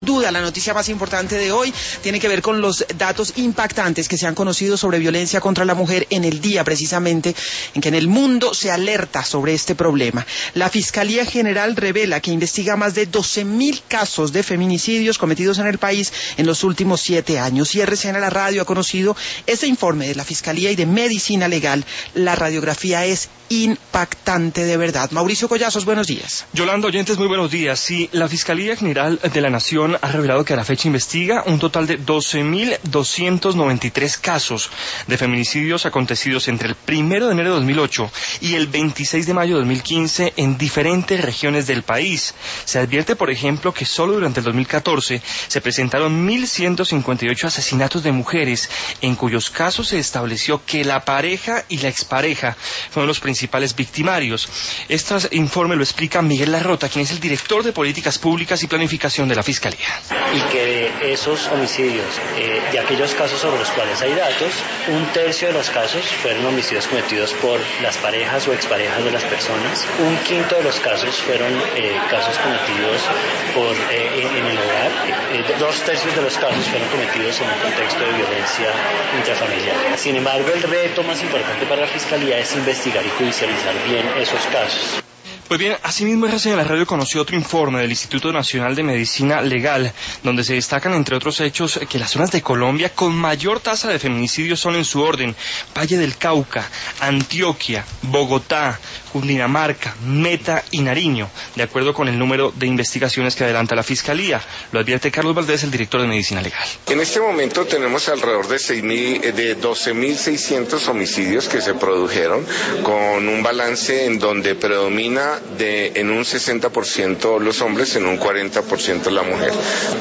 duda, la noticia más importante de hoy tiene que ver con los datos impactantes que se han conocido sobre violencia contra la mujer en el día precisamente en que en el mundo se alerta sobre este problema. La Fiscalía General revela que investiga más de 12.000 casos de feminicidios cometidos en el país en los últimos 7 años. Y RCN La Radio ha conocido ese informe de la Fiscalía y de Medicina Legal. La radiografía es impactante de verdad. Mauricio Collazos, buenos días. Yolanda, oyentes, muy buenos días. Sí, la Fiscalía General de la Nación ha revelado que a la fecha investiga un total de 12.293 casos de feminicidios acontecidos entre el 1 de enero de 2008 y el 26 de mayo de 2015 en diferentes regiones del país. Se advierte, por ejemplo, que solo durante el 2014 se presentaron 1.158 asesinatos de mujeres, en cuyos casos se estableció que la pareja y la expareja fueron los principales victimarios. Este informe lo explica Miguel Larrota, quien es el director de Políticas Públicas y Planificación de la Fiscalía. Y que de esos homicidios, de aquellos casos sobre los cuales hay datos, 1/3 de los casos fueron homicidios cometidos por las parejas o exparejas de las personas, 1/5 de los casos fueron casos cometidos en el hogar, 2/3 de los casos fueron cometidos en un contexto de violencia intrafamiliar. Sin embargo, el reto más importante para la Fiscalía es investigar y judicializar bien esos casos. Pues bien, asimismo RCN La Radio conoció otro informe del Instituto Nacional de Medicina Legal, donde se destacan, entre otros hechos, que las zonas de Colombia con mayor tasa de feminicidios son en su orden: Valle del Cauca, Antioquia, Bogotá, Cundinamarca, Meta y Nariño, de acuerdo con el número de investigaciones que adelanta la Fiscalía. Lo advierte Carlos Valdés, el director de Medicina Legal. En este momento tenemos alrededor de 12.600 homicidios que se produjeron, con un balance en donde predomina en un 60% los hombres, en un 40% la mujer.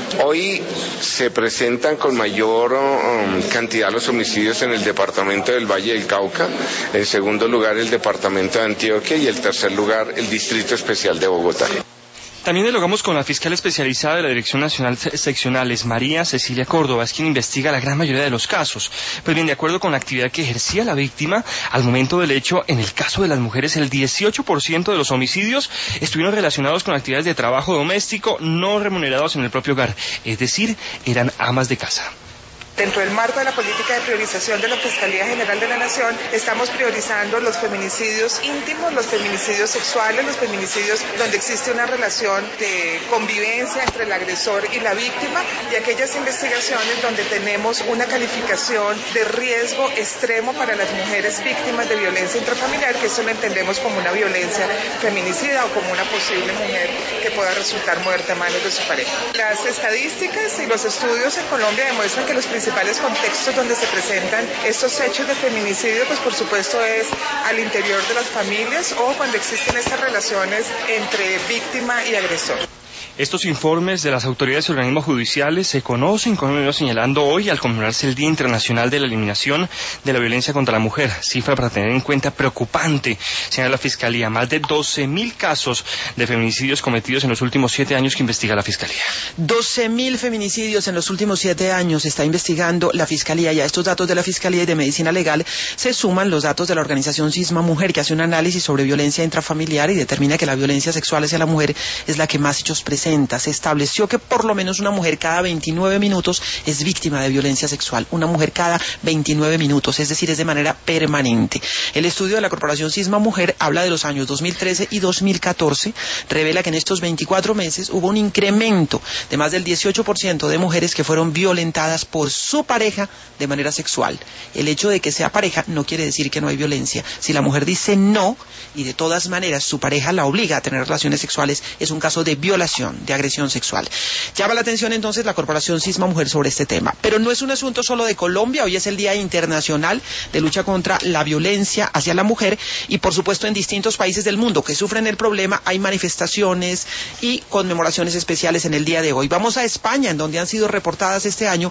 Hoy se presentan con mayor cantidad los homicidios en el departamento del Valle del Cauca, en segundo lugar el departamento de Antioquia y el tercer lugar el Distrito Especial de Bogotá. También dialogamos con la fiscal especializada de la Dirección Nacional Seccionales, María Cecilia Córdoba, es quien investiga la gran mayoría de los casos. Pues bien, de acuerdo con la actividad que ejercía la víctima, al momento del hecho, en el caso de las mujeres, el 18% de los homicidios estuvieron relacionados con actividades de trabajo doméstico no remunerados en el propio hogar, es decir, eran amas de casa. Dentro del marco de la política de priorización de la Fiscalía General de la Nación, estamos priorizando los feminicidios íntimos, los feminicidios sexuales, los feminicidios donde existe una relación de convivencia entre el agresor y la víctima, y aquellas investigaciones donde tenemos una calificación de riesgo extremo para las mujeres víctimas de violencia intrafamiliar, que eso lo entendemos como una violencia feminicida o como una posible mujer que pueda resultar muerta a manos de su pareja. Las estadísticas y los estudios en Colombia demuestran que los principales contextos donde se presentan estos hechos de feminicidio, pues por supuesto es al interior de las familias o cuando existen estas relaciones entre víctima y agresor. Estos informes de las autoridades y organismos judiciales se conocen, como hemos señalando hoy, al conmemorarse el Día Internacional de la Eliminación de la Violencia contra la Mujer. Cifra para tener en cuenta preocupante, señala la Fiscalía. Más de 12.000 casos de feminicidios cometidos en los últimos 7 años que investiga la Fiscalía. 12.000 feminicidios en los últimos 7 años está investigando la Fiscalía, y a estos datos de la Fiscalía y de Medicina Legal se suman los datos de la organización Sisma Mujer, que hace un análisis sobre violencia intrafamiliar y determina que la violencia sexual hacia la mujer es la que más hechos presenta. Se estableció que por lo menos una mujer cada 29 minutos es víctima de violencia sexual. Una mujer cada 29 minutos, es decir, es de manera permanente. El estudio de la Corporación Sisma Mujer habla de los años 2013 y 2014. Revela que en estos 24 meses hubo un incremento de más del 18% de mujeres que fueron violentadas por su pareja de manera sexual. El hecho de que sea pareja no quiere decir que no hay violencia. Si la mujer dice no y de todas maneras su pareja la obliga a tener relaciones sexuales, es un caso de violación, de agresión sexual. Llama la atención entonces la Corporación Sisma Mujer sobre este tema. Pero no es un asunto solo de Colombia. Hoy es el Día Internacional de Lucha contra la Violencia hacia la Mujer, y por supuesto en distintos países del mundo que sufren el problema hay manifestaciones y conmemoraciones especiales en el día de hoy. Vamos a España, en donde han sido reportadas este año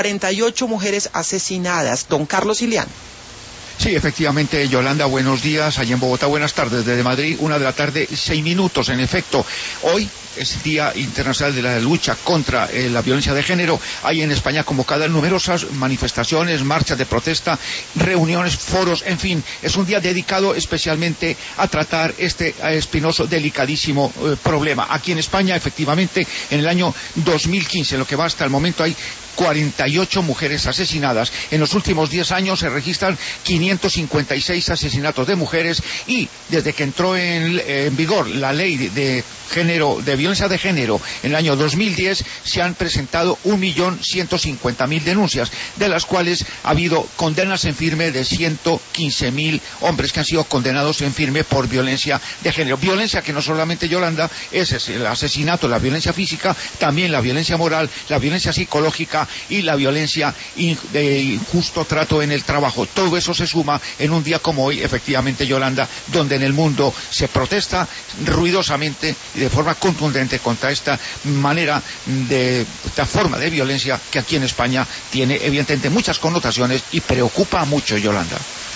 48 mujeres asesinadas. Don Carlos Ilián. Sí, efectivamente, Yolanda, buenos días. Allí en Bogotá, buenas tardes. Desde Madrid, 1 de la tarde, 6 minutos. En efecto, hoy es Día Internacional de la Lucha contra la Violencia de Género. Hay en España convocadas numerosas manifestaciones, marchas de protesta, reuniones, foros, en fin, es un día dedicado especialmente a tratar este espinoso, delicadísimo problema. Aquí en España, efectivamente, en el año 2015, lo que va hasta el momento, hay 48 mujeres asesinadas. En los últimos 10 años se registran 556 asesinatos de mujeres, y desde que entró en vigor la ley de violencia de género en el año 2010 se han presentado 1.150.000 denuncias, de las cuales ha habido condenas en firme de 115.000 hombres que han sido condenados en firme por violencia de género. Violencia que no solamente, Yolanda, es el asesinato, la violencia física, también la violencia moral, la violencia psicológica y la violencia de injusto trato en el trabajo. Todo eso se suma en un día como hoy, efectivamente, Yolanda, donde en el mundo se protesta ruidosamente y de forma contundente contra esta forma de violencia que aquí en España tiene evidentemente muchas connotaciones y preocupa mucho, Yolanda.